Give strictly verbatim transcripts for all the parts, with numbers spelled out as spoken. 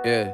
Yeah.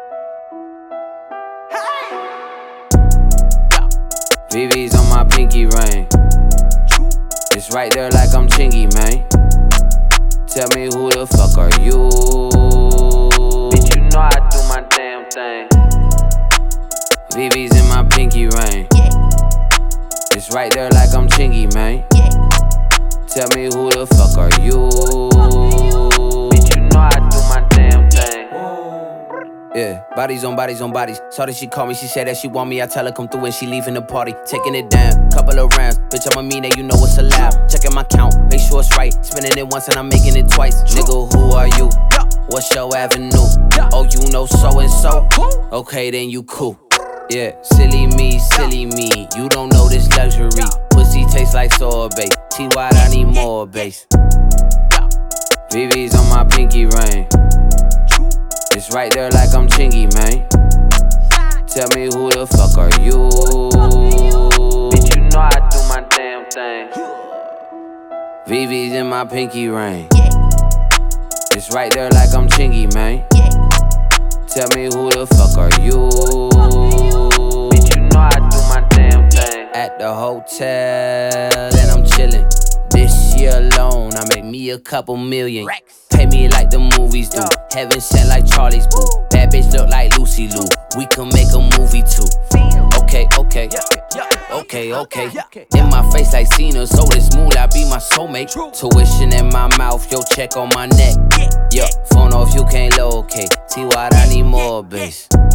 V V's on my pinky ring. It's right there like I'm Chingy, man. Tell me who the fuck are you? Bitch, you know I do my damn thing. V V's in my pinky ring. It's right there like I'm Chingy, man. Tell me who the fuck are you? Bitch, you know I do my damn thing. Yeah, bodies on bodies on bodies. Saw that she called me, she said that she want me. I tell her come through and she leaving the party. Taking it down, couple of rounds. Bitch, I'm a mean that you know what's allowed. Checking my count, make sure it's right. Spending it once and I'm making it twice. Nigga, who are you? What's your avenue? Oh, you know so and so? Okay, then you cool. Yeah, silly me, silly me. You don't know this luxury. Pussy tastes like sorbet. T-Wide, I need more bass. V V's on my pinky ring. It's right there like I'm Chingy, man. Tell me who the fuck are you? Bitch, you know I do my damn thing. V V's in my pinky ring. It's right there like I'm Chingy, man. Tell me who the fuck are you? Bitch, you know I do my damn thing. At the hotel and I'm chillin'. This year alone, I make me a couple million. Pay me like the movies do. Heaven sent like Charlie's Boo. Bad bitch look like Lucy Liu. We can make a movie too. Okay, okay, okay, okay. In my face like Cena, so this mood I be my soulmate. Tuition in my mouth, yo check on my neck. Yeah, phone off, you can't locate. T-Wide, I need more bass.